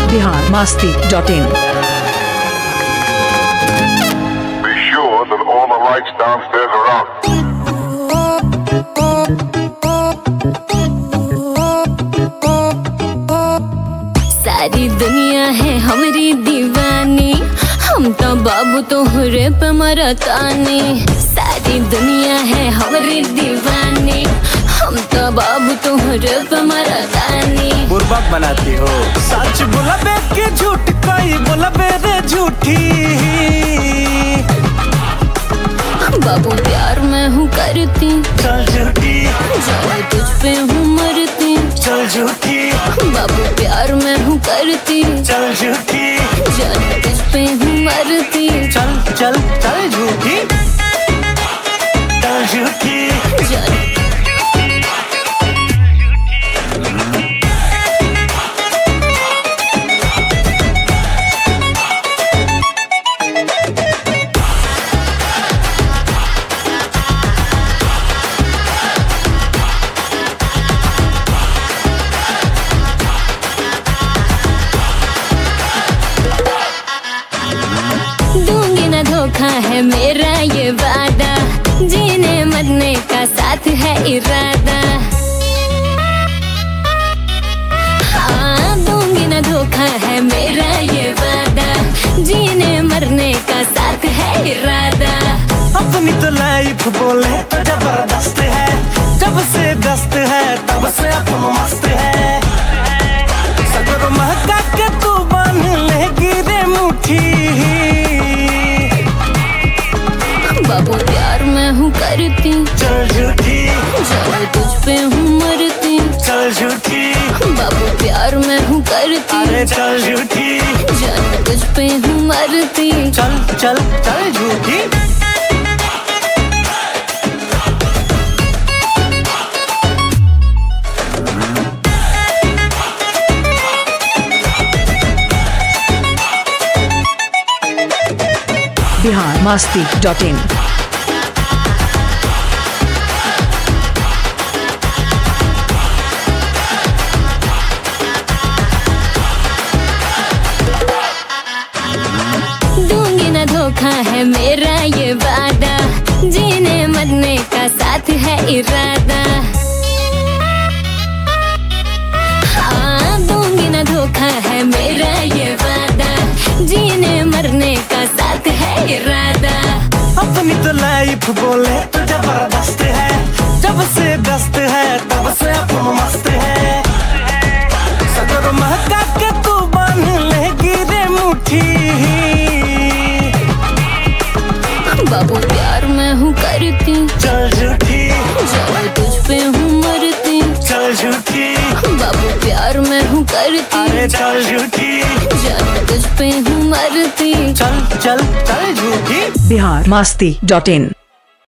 biharmasti.in. Be sure that all the lights downstairs are out. सारी दुनिया है हमारी दीवानी, हम तो बाबू तोहरे पे मरतानी। सारी दुनिया है हमारी दीवानी, हम तो बाबू तोहरे पे मरतानी। बुर्बक बनाती हो, सच बोला बे के झूठ कोई बोला बे रे झूठी। बाबू प्यार मैं हूँ करती, चल झूठी जाने तुझ पे हूँ मरती। चल झूठी बाबू प्यार मैं हूँ करती, चल झूठी जाने तुझ पे हूँ मरती। चल चल चल झूठी चल झूठी जाने दूंगी न धोखा है मेरा ये वादा, जीने मरने का साथ है इरादा। हाँ दूंगी न धोखा है मेरा ये वादा, जीने मरने का साथ है इरादा। अपनी तो लाइफ बोले तो जबरदस्त है, जब से दस्त है तब से अपन मस्त है। सगर महका के तू बांध लेगी रे मुट्ठी। बाबू प्यार मैं हूँ करती, चल झूठी जाने तुझ पे हूँ मरती। चल झूठी बाबू प्यार मैं हूँ करती, अरे चल झूठी जाने तुझ पे हूँ मरती। चल चल चल झूठी biharmasti.in. दूंगी न धोखा है मेरा ये वादा, जीने मरने का साथ है इरादा। हाँ दूंगी न धोखा है मेरा ये वादा, जीने मरने का साथ है इरादा। अपनी तो लाइफ बोले तो जबरदस्त है, जब से दस्त है तब से अपन मस्त है। सगर महका के तू बांध लेगी रे मुट्ठी। बाबू प्यार मैं हूँ करती, चल झूठी जाने तुझ पे हूँ मरती। चल झूठी बाबू प्यार मैं हूँ करती, अरे चल झूठी जाने तुझ पे हूँ मरती। चल चल चल झूठी biharmasti.in.